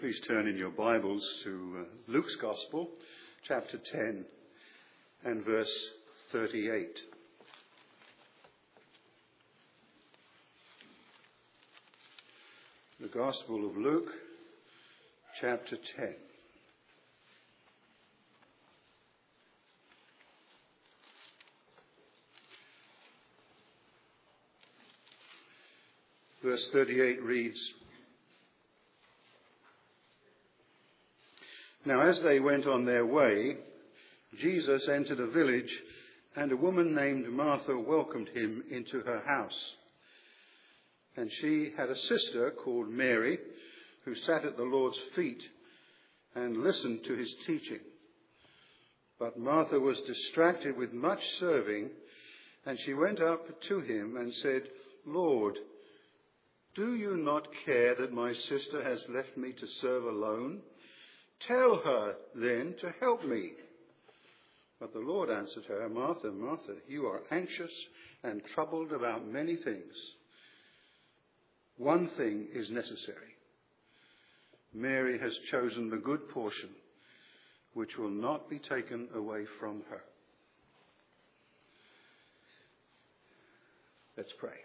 Please turn in your Bibles to Luke's Gospel, chapter 10 and verse 38. The Gospel of Luke, chapter 10. Verse 38 reads, "Now as they went on their way, Jesus entered a village, and a woman named Martha welcomed him into her house. And she had a sister called Mary, who sat at the Lord's feet and listened to his teaching. But Martha was distracted with much serving, and she went up to him and said, 'Lord, do you not care that my sister has left me to serve alone? Tell her then to help me.' But the Lord answered her, 'Martha, Martha, you are anxious and troubled about many things. One thing is necessary. Mary has chosen the good portion, which will not be taken away from her.'" Let's pray.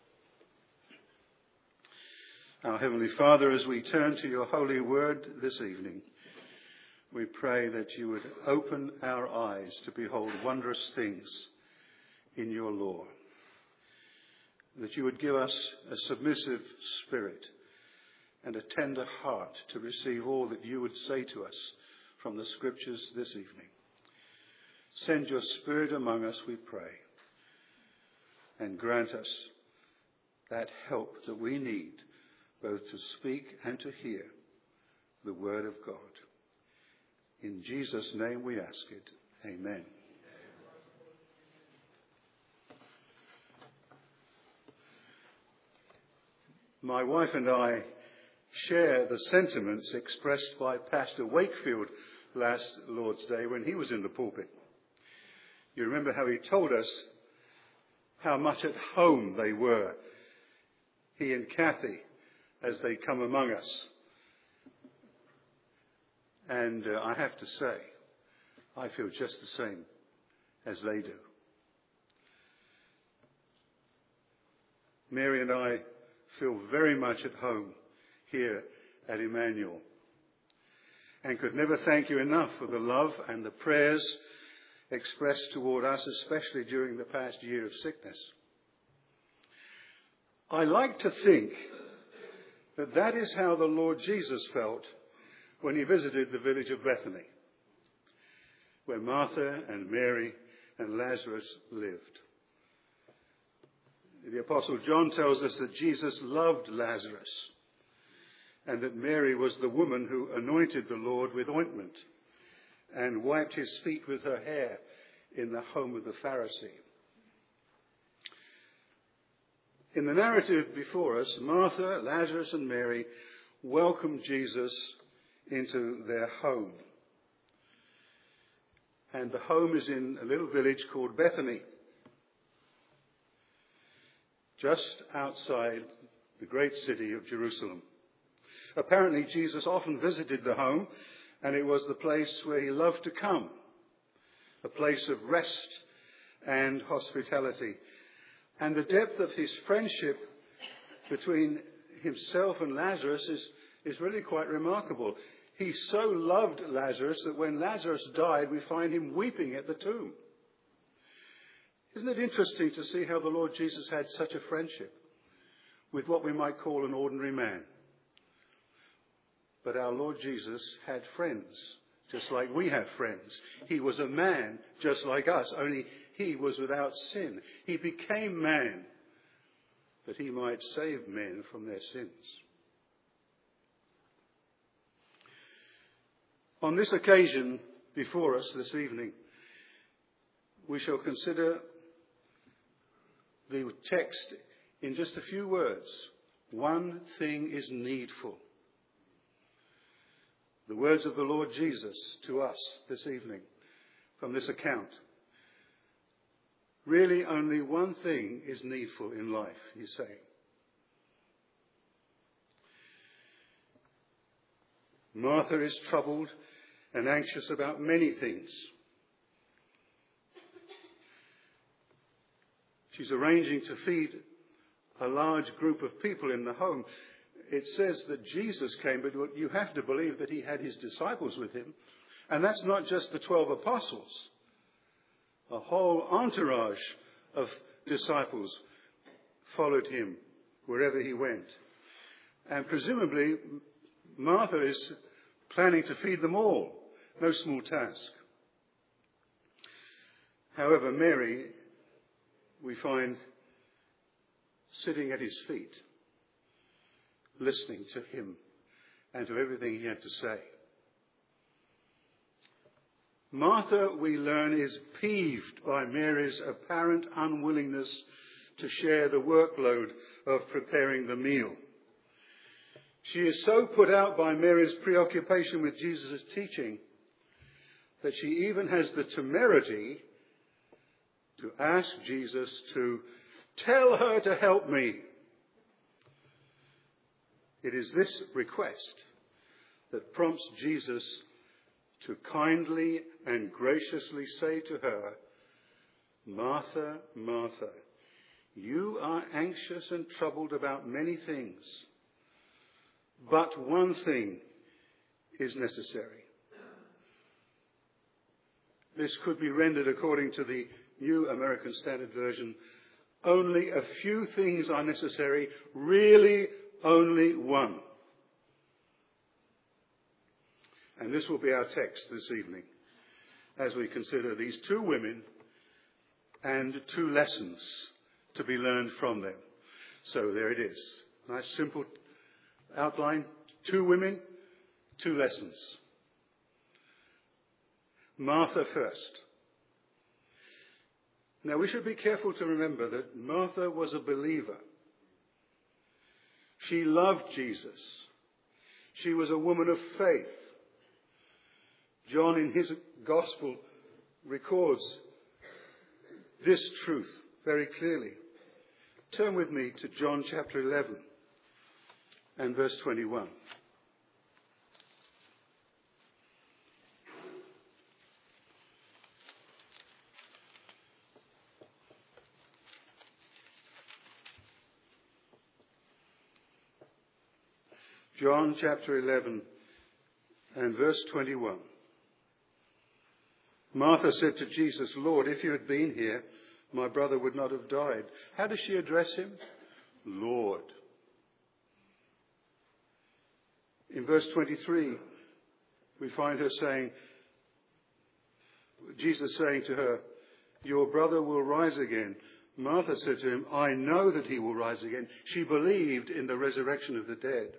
Our Heavenly Father, as we turn to your holy word this evening, we pray that you would open our eyes to behold wondrous things in your law. That you would give us a submissive spirit and a tender heart to receive all that you would say to us from the Scriptures this evening. Send your Spirit among us, we pray, and grant us that help that we need both to speak and to hear the word of God. In Jesus' name we ask it. Amen. My wife and I share the sentiments expressed by Pastor Wakefield last Lord's Day when he was in the pulpit. You remember how he told us how much at home they were, he and Kathy, as they come among us. And I have to say, I feel just the same as they do. Mary and I feel very much at home here at Emmanuel, and could never thank you enough for the love and the prayers expressed toward us, especially during the past year of sickness. I like to think that that is how the Lord Jesus felt when he visited the village of Bethany, where Martha and Mary and Lazarus lived. The Apostle John tells us that Jesus loved Lazarus, and that Mary was the woman who anointed the Lord with ointment and wiped his feet with her hair in the home of the Pharisee. In the narrative before us, Martha, Lazarus and Mary welcomed Jesus into their home. And the home is in a little village called Bethany, just outside the great city of Jerusalem. Apparently, Jesus often visited the home, and it was the place where he loved to come, a place of rest and hospitality. And the depth of his friendship between himself and Lazarus is really quite remarkable. He so loved Lazarus that when Lazarus died, we find him weeping at the tomb. Isn't it interesting to see how the Lord Jesus had such a friendship with what we might call an ordinary man? But our Lord Jesus had friends, just like we have friends. He was a man just like us, only he was without sin. He became man that he might save men from their sins. On this occasion before us this evening, we shall consider the text in just a few words. One thing is needful. The words of the Lord Jesus to us this evening from this account. Really only one thing is needful in life, he's saying. Martha is troubled and anxious about many things. She's arranging to feed a large group of people in the home. It says that Jesus came, but you have to believe that he had his disciples with him. And that's not just the 12 apostles. A whole entourage of disciples followed him wherever he went. And presumably, Martha is planning to feed them all. No small task. However, Mary, we find sitting at his feet, listening to him and to everything he had to say. Martha, we learn, is peeved by Mary's apparent unwillingness to share the workload of preparing the meal. She is so put out by Mary's preoccupation with Jesus' teaching that she even has the temerity to ask Jesus to tell her to help me. It is this request that prompts Jesus to kindly and graciously say to her, "Martha, Martha, you are anxious and troubled about many things, but one thing is necessary." This could be rendered according to the New American Standard Version, only a few things are necessary, really only one. And this will be our text this evening as we consider these two women and two lessons to be learned from them. So there it is. Nice simple outline. Two women, two lessons. Martha first. Now we should be careful to remember that Martha was a believer. She loved Jesus. She was a woman of faith. John in his gospel records this truth very clearly. Turn with me to John chapter 11 and verse 21. John chapter 11 and verse 21. Martha said to Jesus, "Lord, if you had been here, my brother would not have died." How does she address him? Lord. In verse 23, we find her saying, Jesus saying to her, "Your brother will rise again." Martha said to him, "I know that he will rise again." She believed in the resurrection of the dead.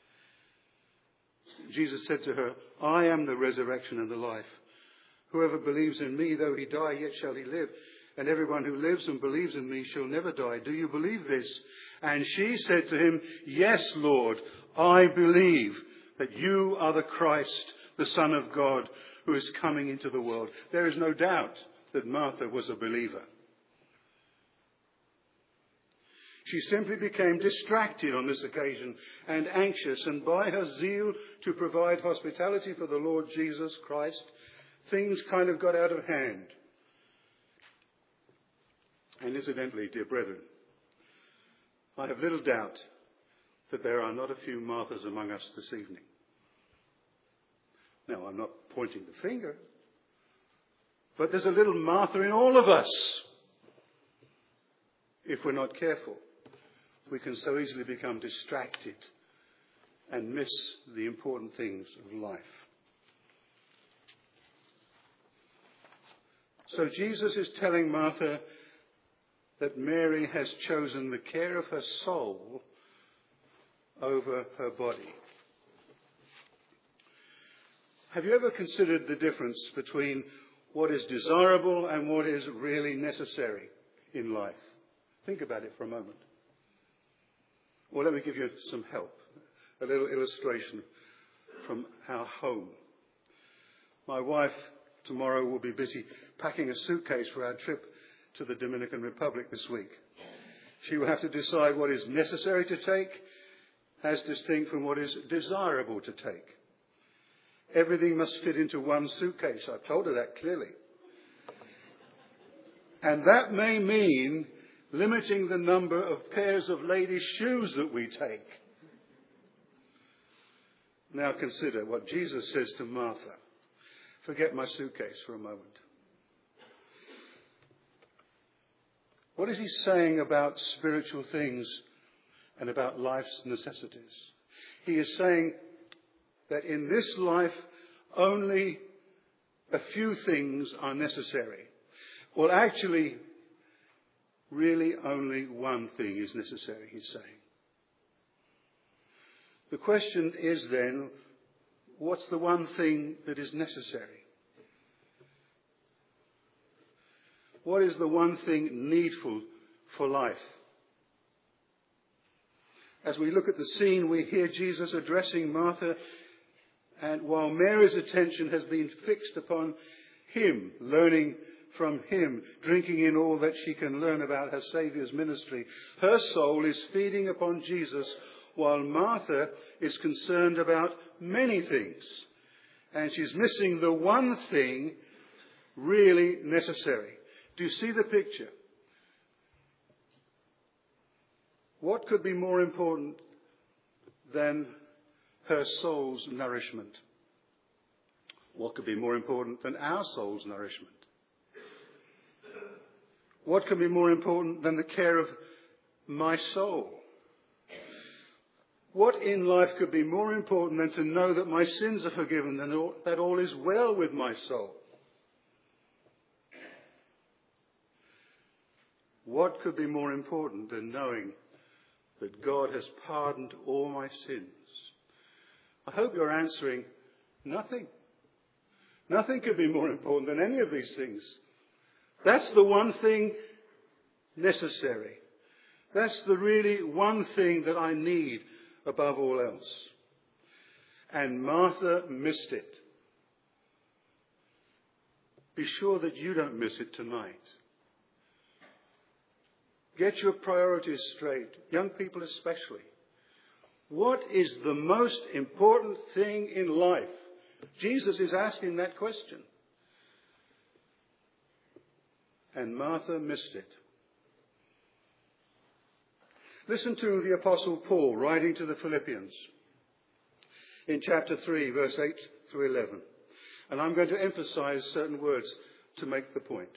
Jesus said to her, "I am the resurrection and the life. Whoever believes in me, though he die, yet shall he live. And everyone who lives and believes in me shall never die. Do you believe this?" And she said to him, "Yes, Lord, I believe that you are the Christ, the Son of God, who is coming into the world." There is no doubt that Martha was a believer. She simply became distracted on this occasion and anxious, and by her zeal to provide hospitality for the Lord Jesus Christ, things kind of got out of hand. And incidentally, dear brethren, I have little doubt that there are not a few Marthas among us this evening. Now, I'm not pointing the finger, but there's a little Martha in all of us. If we're not careful, we can so easily become distracted and miss the important things of life. So Jesus is telling Martha that Mary has chosen the care of her soul over her body. Have you ever considered the difference between what is desirable and what is really necessary in life? Think about it for a moment. Well, let me give you some help. A little illustration from our home. My wife tomorrow will be busy packing a suitcase for our trip to the Dominican Republic this week. She will have to decide what is necessary to take as distinct from what is desirable to take. Everything must fit into one suitcase. I've told her that clearly. And that may mean limiting the number of pairs of ladies' shoes that we take. Now consider what Jesus says to Martha. Forget my suitcase for a moment. What is he saying about spiritual things and about life's necessities? He is saying that in this life only a few things are necessary. Well, actually, really only one thing is necessary, he's saying. The question is then, what's the one thing that is necessary? What is the one thing needful for life? As we look at the scene, we hear Jesus addressing Martha, and while Mary's attention has been fixed upon him, learning from him, drinking in all that she can learn about her Saviour's ministry, her soul is feeding upon Jesus, while Martha is concerned about many things. And she's missing the one thing really necessary. Do you see the picture? What could be more important than her soul's nourishment? What could be more important than our soul's nourishment? What could be more important than the care of my soul? What in life could be more important than to know that my sins are forgiven and that all is well with my soul? What could be more important than knowing that God has pardoned all my sins? I hope you're answering nothing. Nothing could be more important than any of these things. That's the one thing necessary. That's the really one thing that I need above all else. And Martha missed it. Be sure that you don't miss it tonight. Get your priorities straight, young people especially. What is the most important thing in life? Jesus is asking that question. And Martha missed it. Listen to the Apostle Paul writing to the Philippians in chapter 3, verse 8 through 11. And I'm going to emphasize certain words to make the point.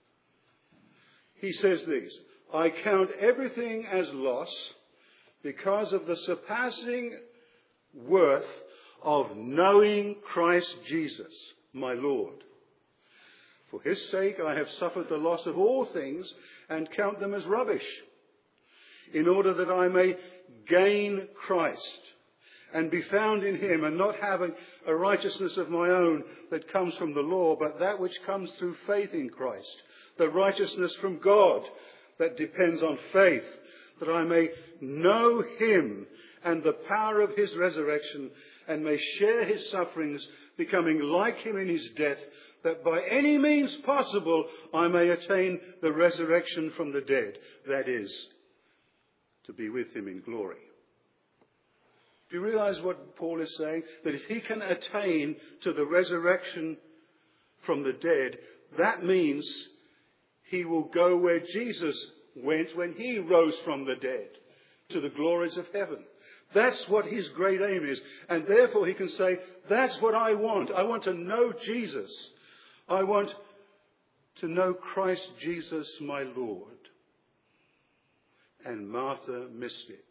He says these: I count everything as loss because of the surpassing worth of knowing Christ Jesus, my Lord. For his sake I have suffered the loss of all things and count them as rubbish, in order that I may gain Christ and be found in him, and not having a righteousness of my own that comes from the law, but that which comes through faith in Christ, the righteousness from God that depends on faith, that I may know him and the power of his resurrection, and may share his sufferings, becoming like him in his death, that by any means possible I may attain the resurrection from the dead, that is, to be with him in glory. Do you realize what Paul is saying? That if he can attain to the resurrection from the dead, that means he will go where Jesus went when he rose from the dead, to the glories of heaven. That's what his great aim is. And therefore he can say, that's what I want. I want to know Jesus. I want to know Christ Jesus my Lord. And Martha missed it.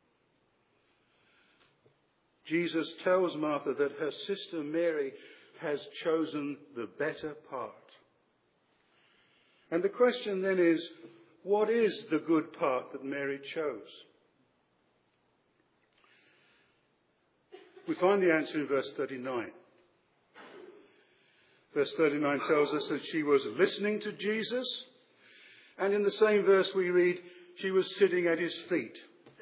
Jesus tells Martha that her sister Mary has chosen the better part. And the question then is, what is the good part that Mary chose? We find the answer in verse 39. Verse 39 tells us that she was listening to Jesus, and in the same verse we read, she was sitting at his feet.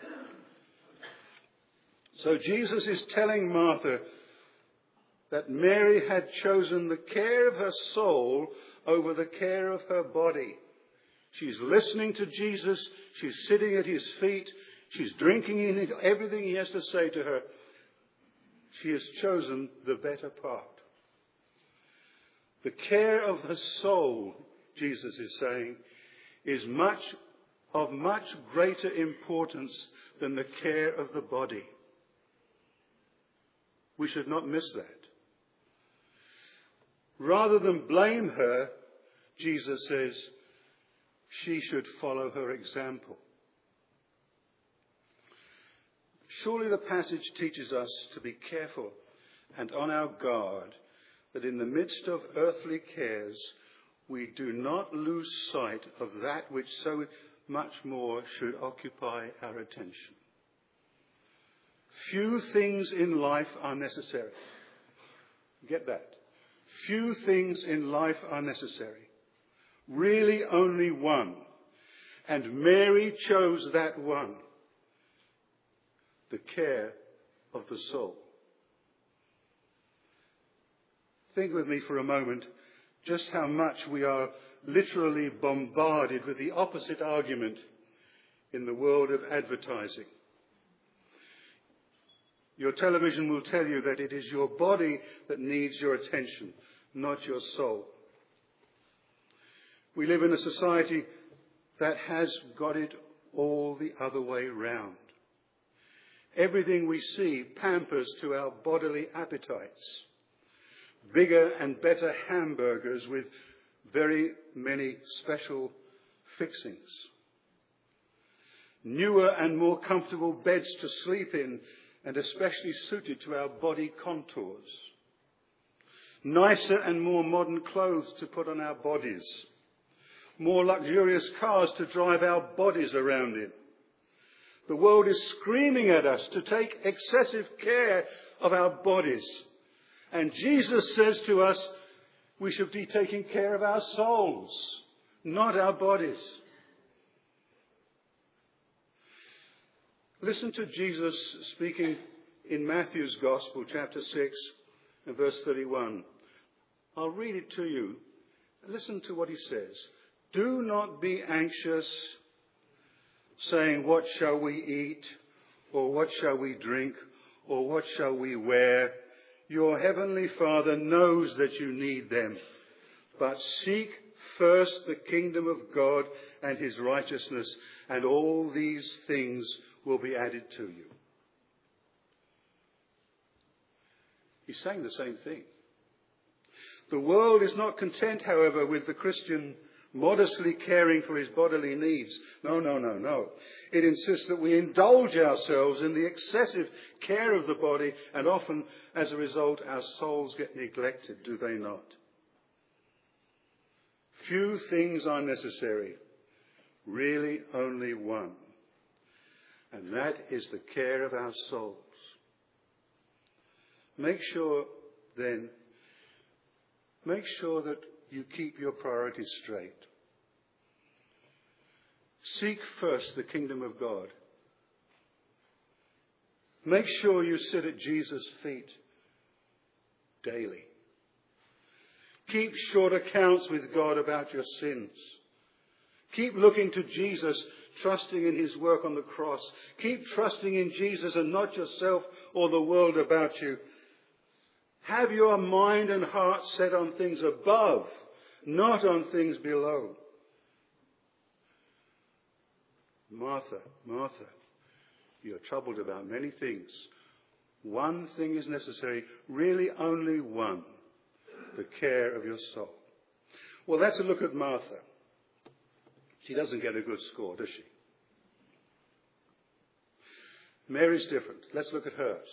So Jesus is telling Martha that Mary had chosen the care of her soul over the care of her body. She's listening to Jesus. She's sitting at his feet. She's drinking in everything he has to say to her. She has chosen the better part. The care of her soul, Jesus is saying, is of much greater importance than the care of the body. We should not miss that. Rather than blame her, Jesus says she should follow her example. Surely the passage teaches us to be careful and on our guard that in the midst of earthly cares we do not lose sight of that which so much more should occupy our attention. Few things in life are necessary. Get that? Few things in life are necessary. Really only one. And Mary chose that one. The care of the soul. Think with me for a moment just how much we are literally bombarded with the opposite argument in the world of advertising. Your television will tell you that it is your body that needs your attention, not your soul. We live in a society that has got it all the other way round. Everything we see pampers to our bodily appetites. Bigger and better hamburgers with very many special fixings. Newer and more comfortable beds to sleep in and especially suited to our body contours. Nicer and more modern clothes to put on our bodies. More luxurious cars to drive our bodies around in. The world is screaming at us to take excessive care of our bodies. And Jesus says to us, we should be taking care of our souls, not our bodies. Listen to Jesus speaking in Matthew's Gospel, chapter 6, and verse 31. I'll read it to you. Listen to what he says. Do not be anxious, saying, what shall we eat? Or what shall we drink? Or what shall we wear? Your heavenly Father knows that you need them. But seek first the kingdom of God and his righteousness, and all these things will be added to you. He's saying the same thing. The world is not content, however, with the Christian modestly caring for his bodily needs. No. It insists that we indulge ourselves in the excessive care of the body, and often, as a result, our souls get neglected, do they not? Few things are necessary. Really only one. And that is the care of our souls. Make sure that you keep your priorities straight. Seek first the kingdom of God. Make sure you sit at Jesus' feet daily. Keep short accounts with God about your sins. Keep looking to Jesus, trusting in his work on the cross. Keep trusting in Jesus and not yourself or the world about you. Have your mind and heart set on things above, not on things below. Martha, you're troubled about many things. One thing is necessary, really only one, the care of your soul. Well, that's a look at Martha. She doesn't get a good score, does she? Mary's different. Let's look at hers.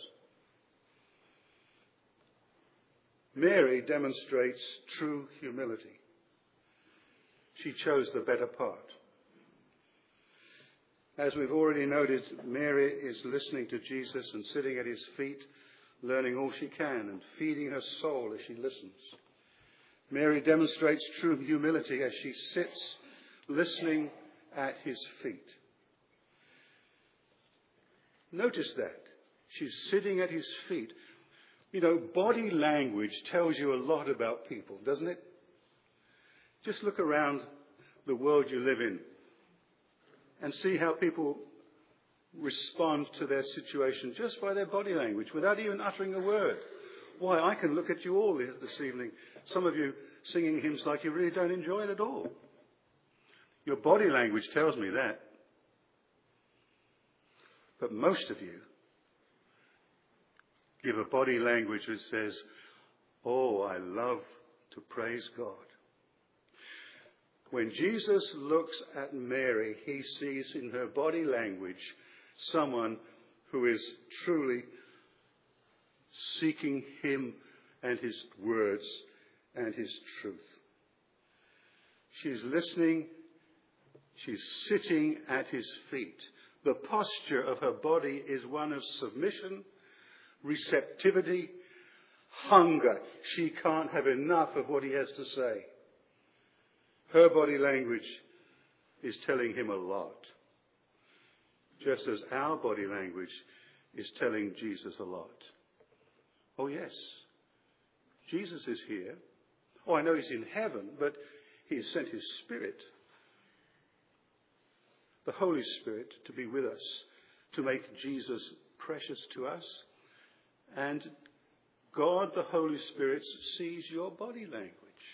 Mary demonstrates true humility. She chose the better part. As we've already noted, Mary is listening to Jesus and sitting at his feet, learning all she can and feeding her soul as she listens. Mary demonstrates true humility as she sits listening at his feet. Notice that. She's sitting at his feet. You know, body language tells you a lot about people, doesn't it? Just look around the world you live in and see how people respond to their situation just by their body language, without even uttering a word. Why, I can look at you all this evening, some of you singing hymns like you really don't enjoy it at all. Your body language tells me that. But most of you give a body language which says, oh, I love to praise God. When Jesus looks at Mary, he sees in her body language someone who is truly seeking him and his words and his truth. She's listening. She's sitting at his feet. The posture of her body is one of submission, receptivity, hunger. She can't have enough of what he has to say. Her body language is telling him a lot, just as our body language is telling Jesus a lot. Oh yes, Jesus is here. Oh, I know he's in heaven, but he has sent his Spirit, the Holy Spirit, to be with us, to make Jesus precious to us. And God, the Holy Spirit, sees your body language.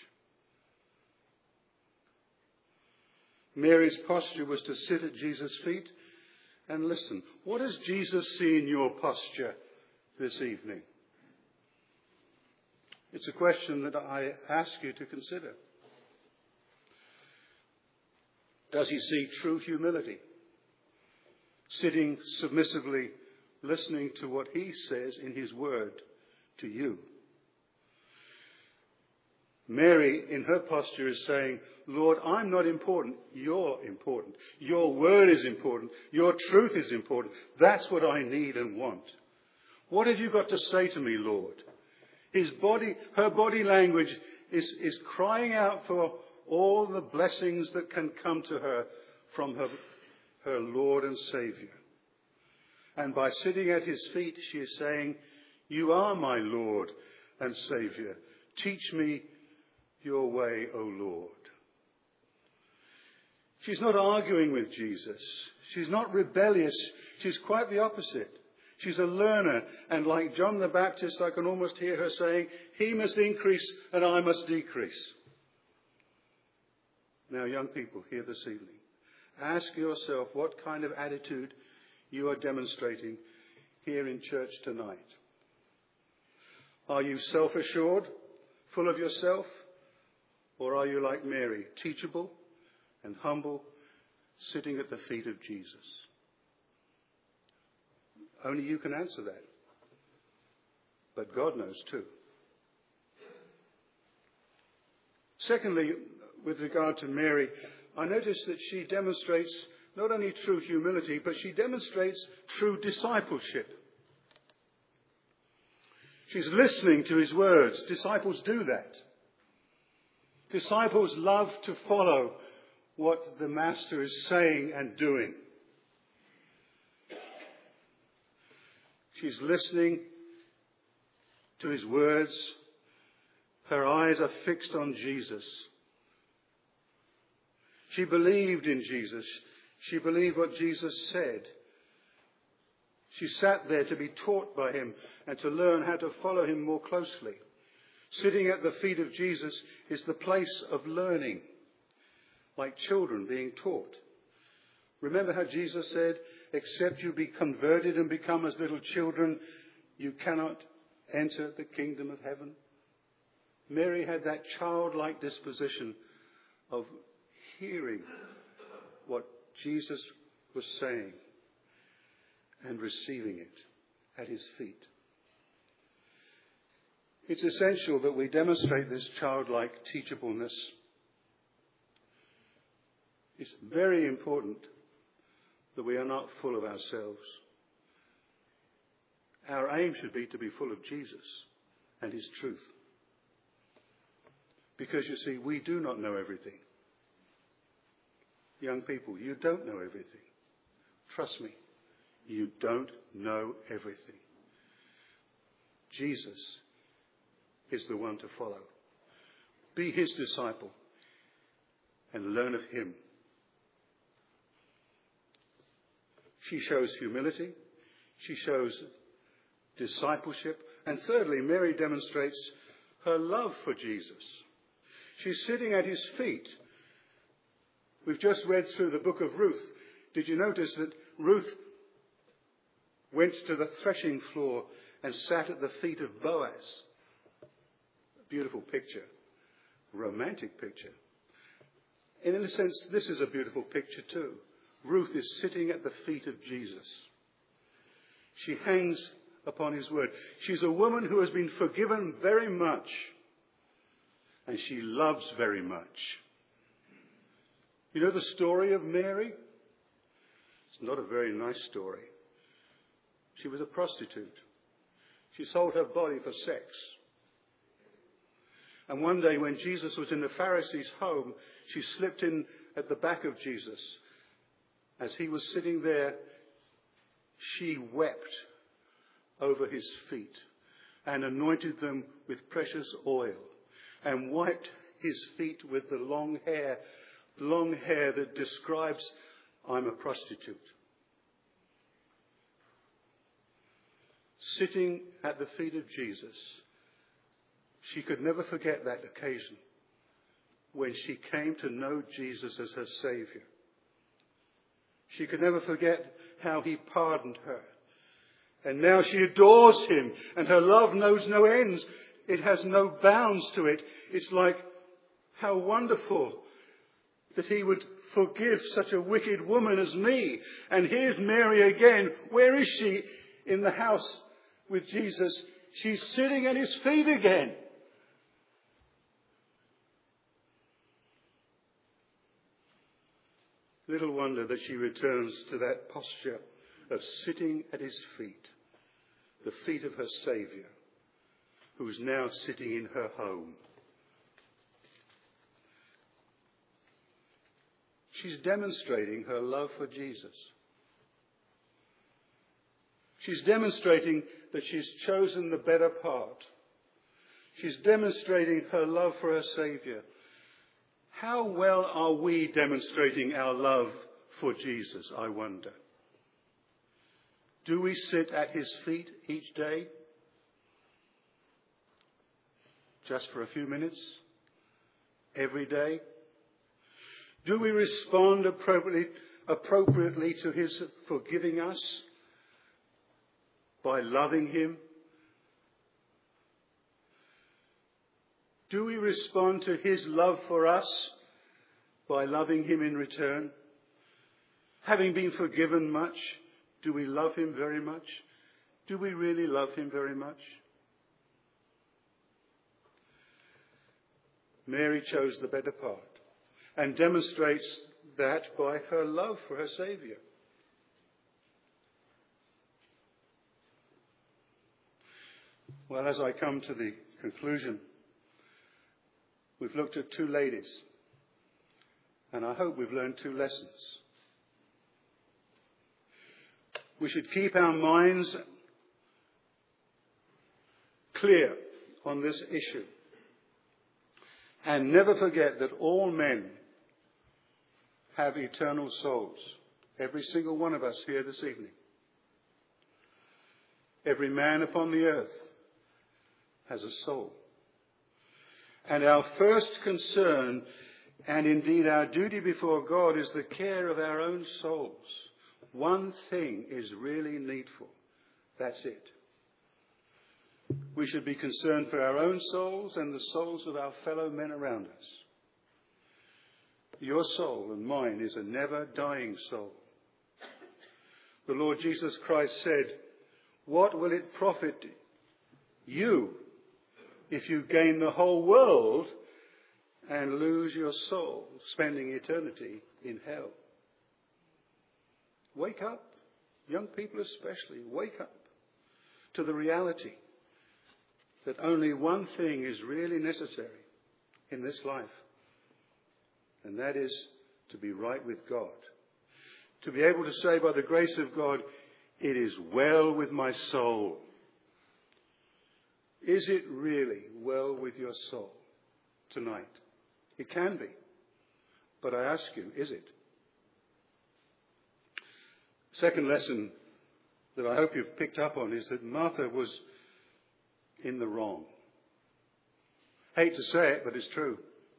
Mary's posture was to sit at Jesus' feet and listen. What does Jesus see in your posture this evening? It's a question that I ask you to consider. Does he see true humility? Sitting submissively, listening to what he says in his word to you. Mary, in her posture, is saying, Lord, I'm not important. You're important. Your word is important. Your truth is important. That's what I need and want. What have you got to say to me, Lord? Her body language is crying out for all the blessings that can come to her from her Lord and Saviour. And by sitting at his feet, she is saying, you are my Lord and Saviour. Teach me your way, O Lord. She's not arguing with Jesus. She's not rebellious. She's quite the opposite. She's a learner. And like John the Baptist, I can almost hear her saying, he must increase and I must decrease. Now, young people here this evening, ask yourself what kind of attitude you are demonstrating here in church tonight. Are you self-assured, full of yourself? Or are you like Mary, teachable and humble, sitting at the feet of Jesus? Only you can answer that. But God knows too. Secondly, with regard to Mary, I notice that she demonstrates not only true humility, but she demonstrates true discipleship. She's listening to his words. Disciples do that. Disciples love to follow what the Master is saying and doing. She's listening to his words. Her eyes are fixed on Jesus. She believed in Jesus. She believed what Jesus said. She sat there to be taught by him and to learn how to follow him more closely. Sitting at the feet of Jesus is the place of learning, like children being taught. Remember how Jesus said, except you be converted and become as little children, you cannot enter the kingdom of heaven. Mary had that childlike disposition of hearing what Jesus was saying and receiving it at his feet. It's essential that we demonstrate this childlike teachableness. It's very important that we are not full of ourselves. Our aim should be to be full of Jesus and his truth. Because you see, we do not know everything. Young people, you don't know everything. Trust me, you don't know everything. Jesus is the one to follow. Be his disciple and learn of him. She shows humility. She shows discipleship. And thirdly, Mary demonstrates her love for Jesus. She's sitting at his feet. We've just read through the book of Ruth. Did you notice that Ruth went to the threshing floor and sat at the feet of Boaz? A beautiful picture. Romantic picture. And in a sense, this is a beautiful picture too. Ruth is sitting at the feet of Jesus. She hangs upon his word. She's a woman who has been forgiven very much. And she loves very much. You know the story of Mary? It's not a very nice story. She was a prostitute. She sold her body for sex. And one day when Jesus was in the Pharisee's home, she slipped in at the back of Jesus. As he was sitting there, she wept over his feet and anointed them with precious oil and wiped his feet with the long hair that describes, I'm a prostitute. Sitting at the feet of Jesus, she could never forget that occasion when she came to know Jesus as her Saviour. She could never forget how he pardoned her. And now she adores him, and her love knows no ends. It has no bounds to it. It's like, how wonderful that he would forgive such a wicked woman as me. And here's Mary again. Where is she? In the house with Jesus. She's sitting at his feet again. Little wonder that she returns to that posture of sitting at his feet, the feet of her Saviour, who is now sitting in her home. She's demonstrating her love for Jesus. She's demonstrating that she's chosen the better part. She's demonstrating her love for her Saviour. How well are we demonstrating our love for Jesus, I wonder? Do we sit at his feet each day? Just for a few minutes? Every day? Do we respond appropriately to his forgiving us by loving him? Do we respond to his love for us by loving him in return? Having been forgiven much, do we love him very much? Do we really love him very much? Mary chose the better part and demonstrates that by her love for her Saviour. Well, as I come to the conclusion, we've looked at two ladies, and I hope we've learned two lessons. We should keep our minds clear on this issue and never forget that all men have eternal souls. Every single one of us here this evening. Every man upon the earth has a soul. And our first concern, and indeed our duty before God, is the care of our own souls. One thing is really needful. That's it. We should be concerned for our own souls and the souls of our fellow men around us. Your soul and mine is a never-dying soul. The Lord Jesus Christ said, "What will it profit you if you gain the whole world and lose your soul, spending eternity in hell?" Wake up, young people especially, wake up to the reality that only one thing is really necessary in this life, and that is to be right with God. To be able to say by the grace of God, "It is well with my soul." Is it really well with your soul tonight? It can be. But I ask you, is it? Second lesson that I hope you've picked up on is that Martha was in the wrong. Hate to say it, but it's true.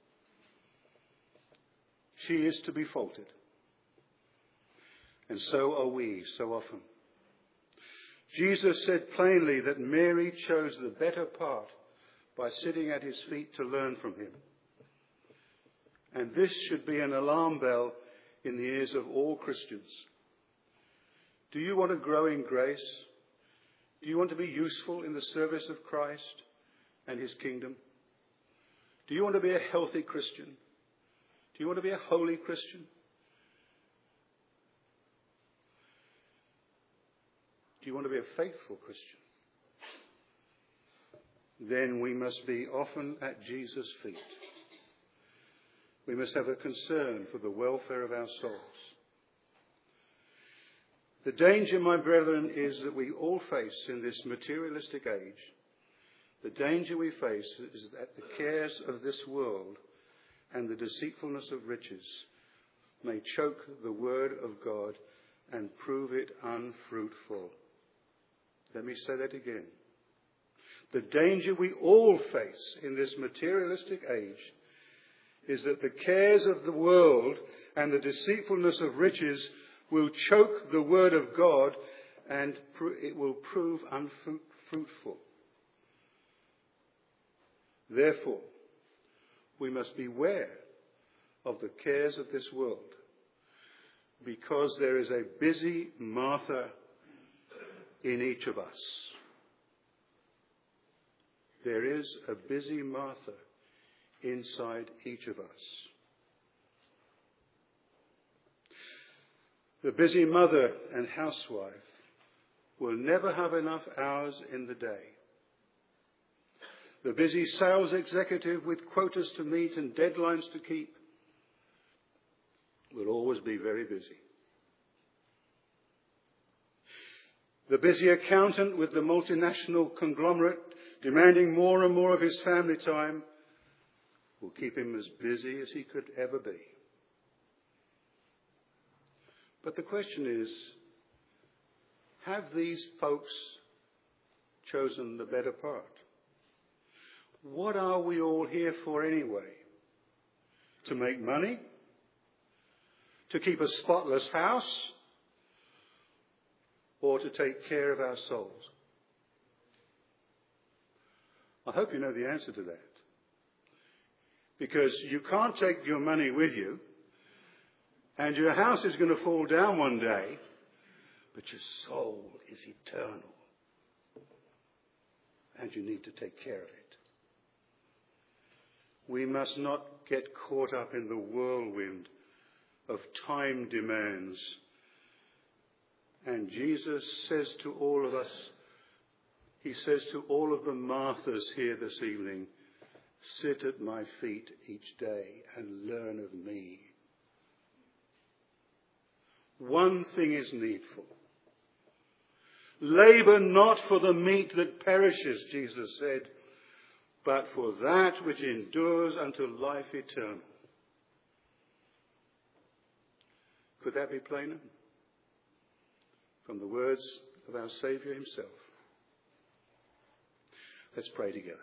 She is to be faulted. And so are we so often. Jesus said plainly that Mary chose the better part by sitting at his feet to learn from him. And this should be an alarm bell in the ears of all Christians. Do you want to grow in grace? Do you want to be useful in the service of Christ and his kingdom? Do you want to be a healthy Christian? Do you want to be a holy Christian? Do you want to be a faithful Christian? Then we must be often at Jesus' feet. We must have a concern for the welfare of our souls. The danger, my brethren, is that we all face in this materialistic age. The danger we face is that the cares of this world and the deceitfulness of riches may choke the word of God and prove it unfruitful. Let me say that again. The danger we all face in this materialistic age is that the cares of the world and the deceitfulness of riches will choke the word of God and it will prove unfruitful. Therefore, we must beware of the cares of this world, because there is a busy Martha in each of us. There is a busy Martha inside each of us. The busy mother and housewife will never have enough hours in the day. The busy sales executive with quotas to meet and deadlines to keep will always be very busy. The busy accountant with the multinational conglomerate demanding more and more of his family time will keep him as busy as he could ever be. But the question is, have these folks chosen the better part? What are we all here for anyway? To make money? To keep a spotless house? Or to take care of our souls? I hope you know the answer to that. Because you can't take your money with you, and your house is going to fall down one day, but your soul is eternal. And you need to take care of it. We must not get caught up in the whirlwind of time demands. And Jesus says to all of us, he says to all of the Marthas here this evening, sit at my feet each day and learn of me. One thing is needful. Labour not for the meat that perishes, Jesus said, but for that which endures unto life eternal. Could that be plainer? From the words of our Saviour himself. Let's pray together.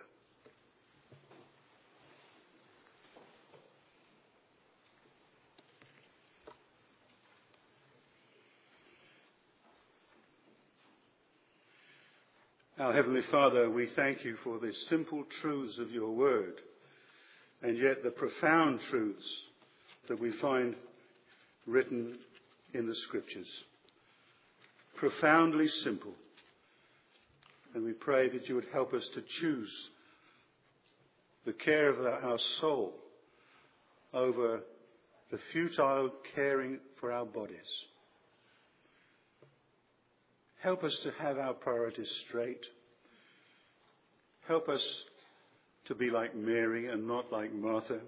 Our Heavenly Father, we thank you for the simple truths of your word, and yet the profound truths that we find written in the Scriptures. Profoundly simple. And we pray that you would help us to choose the care of our soul over the futile caring for our bodies. Help us to have our priorities straight. Help us to be like Mary and not like Martha.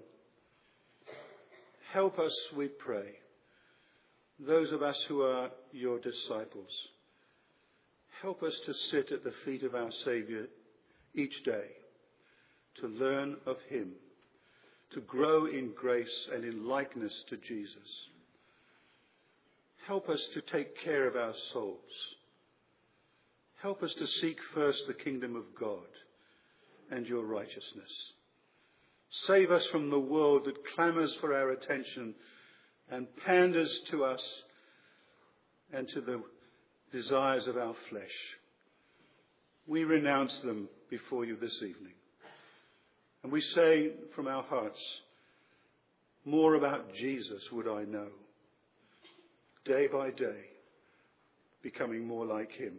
Help us, we pray, those of us who are your disciples. Help us to sit at the feet of our Saviour each day, to learn of him, to grow in grace and in likeness to Jesus. Help us to take care of our souls. Help us to seek first the kingdom of God and your righteousness. Save us from the world that clamours for our attention and panders to us and to the desires of our flesh. We renounce them before you this evening. And we say from our hearts, more about Jesus would I know, day by day, becoming more like him.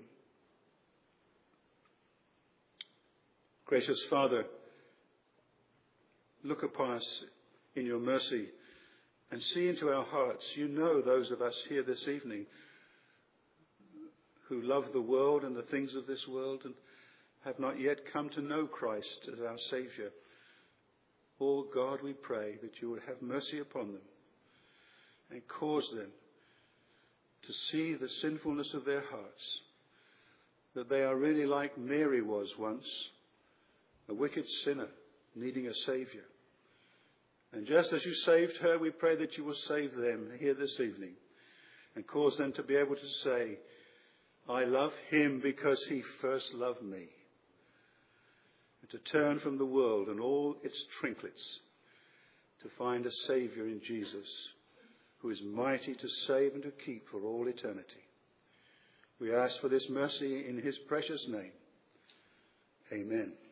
Gracious Father, look upon us in your mercy and see into our hearts. You know those of us here this evening who love the world and the things of this world and have not yet come to know Christ as our Saviour. Oh God, we pray that you would have mercy upon them and cause them to see the sinfulness of their hearts, that they are really like Mary was once, a wicked sinner needing a Saviour. And just as you saved her, we pray that you will save them here this evening and cause them to be able to say, I love him because he first loved me. And to turn from the world and all its trinkets to find a Saviour in Jesus who is mighty to save and to keep for all eternity. We ask for this mercy in his precious name. Amen.